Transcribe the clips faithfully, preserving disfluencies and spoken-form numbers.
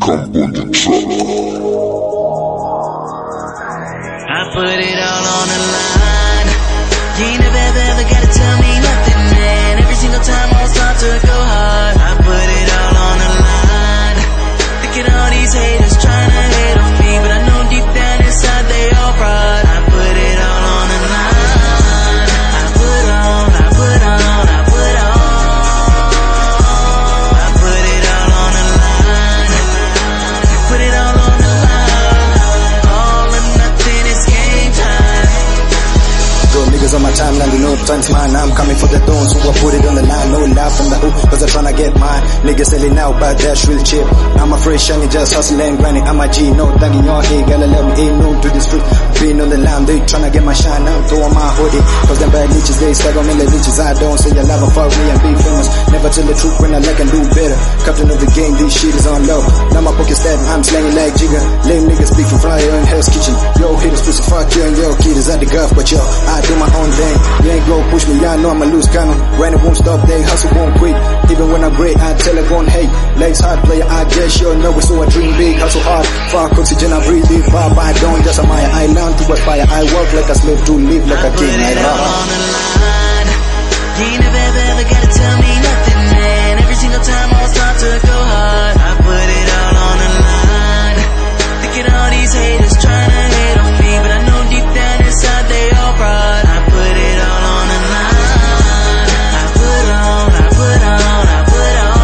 Come on the track. I put it all on the line. You ain't never ever, ever gotta tell me nothing, man. Every single time I start to go hard, I put it all on the line. Look at all these haters trying to hate on me, but I know deep down inside they all fraud. I put it all on the line. I put on, I put on, I put on. I put it all on the line. Put it all on the line. All or nothing is game time. Go niggas on my timeline, you know time's mine. I'm coming for the throne, so I put it on the line. No lie from the hoop, cause I'm tryna get mine. Niggas selling out, but that's real cheap. I'm afraid shiny, just hustle and grinding. I'm a G, no thugging your head, gotta let me ain't no to the street. Being on the line, they tryna get my shine. I'm throwing my hoodie, cause them bad leeches, they stack on me like leeches. I don't say you love and fuck me and be famous. Never tell the truth when I like and do better. Captain of the game, this shit is on low. Now my pocket stab, I'm slanging like Jigga. Lame niggas speak from Flyer in Hell's Kitchen. Yo, haters pussy fuck you and yo kiddies at the guff, but yo, I do my own thing. You ain't go push me, y'all know I'ma lose cannon. Running won't stop, they hustle won't quit. Even when I'm great, I tell her gon' hate. Legs hard player, I guess you'll know it, so I dream big, hustle hard. Fuck oxygen, I breathe deep, bar by don't just admire. I learn to aspire, I work like a slave to live like a king. I put it all on the line. You ain't never ever, ever gotta tell me nothing, man. Every single time I start to go hard, I put it all on the line. Look at all these haters trying to hate on me, but I know deep down inside they all fraud. I put it all on the line. I put on, I put on, I put on.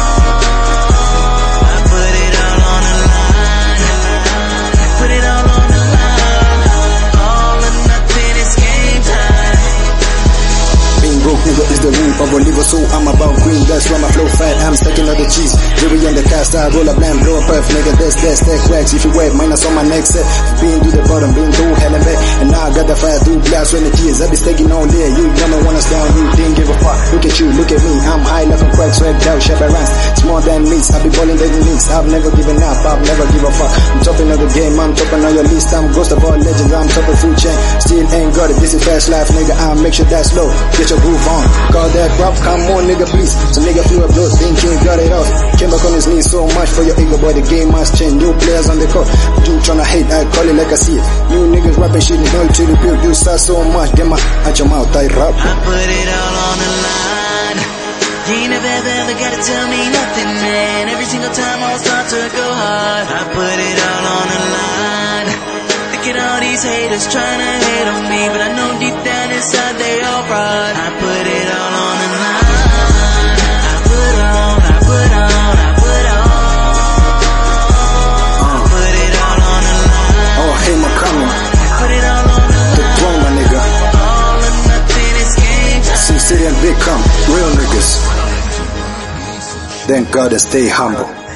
I put it all on the line. Put it all on the line. All or nothing is game time. Being broke nigga is the rule of a liver, so I'm about green. That's why my flow fat, I'm stacking all the cheese. Jerry on the cast, I roll up lamb, blow up earth, nigga, that's that stack wax. If you wet, minus on my neck set. Been to the bottom, been through hell and back. And now I got the fire through blast when it is. I be staking on there, you never want us down, you didn't give a fuck. Look at you, look at me, I'm high left and crack, swagged out, sharp and rhymes. It's more than meats, I be balling daily needs. I've never given up, I've never give a fuck. I'm topping of the game, I'm topping on your list. I'm ghost of all legends, I'm top of food chain. Still ain't got it, this is fast life, nigga, I'll make sure that's slow. Get your groove on, call that rap, come on nigga please. So nigga flew up blood, thinking got it off. Came back on his knees, so much for your ego boy, the game must change. New players on the court, you tryna hate, I call it like I see it. New niggas rapping shit, no to the build. You start so much, get my out your mouth, I rap. I put it all on the line. You ain't never ever, ever gotta tell me nothing, man. Every single time I start to go hard, I put it all on the line. Look at all these haters trying to hate on me, but I know deep down inside they all fraud. I put it all on the line. I put on, I put on, I put on. I put it all on the line. Oh, hey, my coming. Put it all on the line. The throne, my nigga. All or nothing is game time. Sin City and Big come, real niggas. Thank God I stay humble.